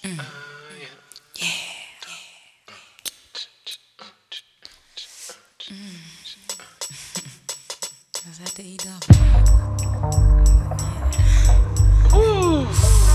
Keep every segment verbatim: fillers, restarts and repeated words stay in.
Mm. Yeah. Mm. Is that the E double? Yeah. Ooh.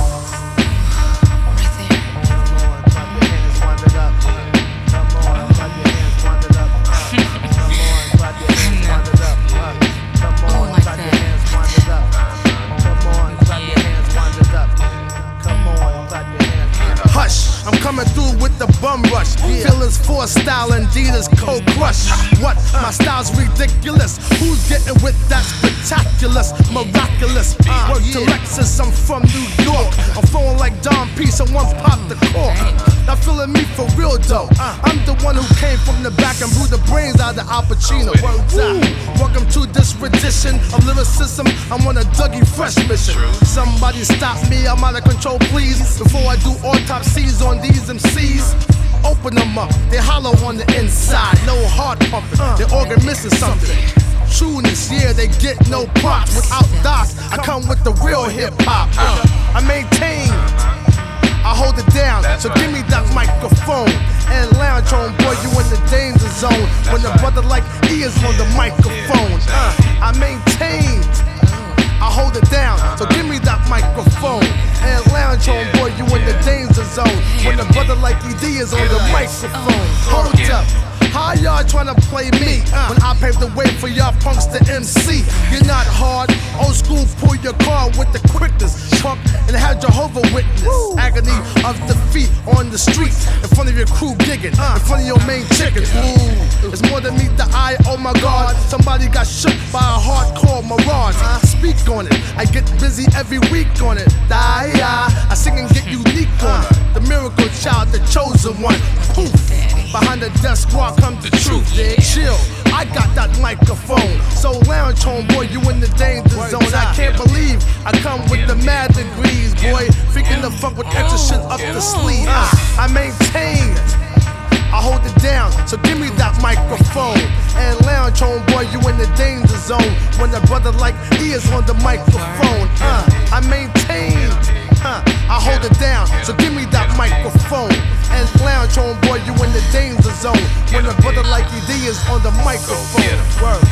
Right there. Come on, clap your hands, wind it up. Come on, clap your hands, wind it up. Come on, clap your hands, wind it up. Come on, clap your hands, wind it up. Come on, clap your hands, wind it up. Come on, clap your hands. Hush, I'm coming through with the bum rush. Yeah. Feelings for style, Adidas cold crush. What? My style's ridiculous. Who's getting with that spectacular, miraculous? Uh, Work to Lexus, I'm from New York. I'm flowing like Don P, someone pop the cork. Not feeling me for real though. I'm the one who came from the back and blew the brains out of Al Pacino. Welcome to this rendition of lyricism. I'm on a Dougie Fresh mission. Somebody stop me, I'm out of control, please. Before I do autopsies on these M Cs. Open them up, they hollow on the inside. No heart pumping, their organ missing something. Trueness, yeah, they get no props. Without docs, I come with the real hip hop. I maintain, I hold it down, so give me that microphone and lounge on, boy, you in the danger zone. When a brother like E is on the microphone, uh, I maintain, I hold it down, so give me that microphone and lounge on, boy, you in the danger zone. When a brother like E D is on the microphone, hold up. How y'all tryna play me when I paved the way for y'all punks to M C? You're not hard, old school, pull your car with the quickness, punk, and have Jehovah Witness. Agony of defeat on the streets, in front of your crew gigging, in front of your main chickens. Ooh, it's more than meet the eye, oh my God. Somebody got shook by a hardcore mirage. Speak on it, I get busy every week on it. I sing and get unique on it. The miracle child, the chosen one. Poof. Behind the desk squad comes the truth. Chill, I got that microphone. So lounge home, boy, you in the danger zone. I can't believe I come with the mad degrees, boy. Freaking the fuck with extra shit up the sleeve. Uh, I maintain, I hold it down. So give me that microphone and lounge home, boy, you in the danger zone. When a brother like E is on the microphone, uh, I maintain, uh, I hold it down. So give me that microphone and lounge on, boy, you in the danger zone. When a brother like E D is on the microphone. Word.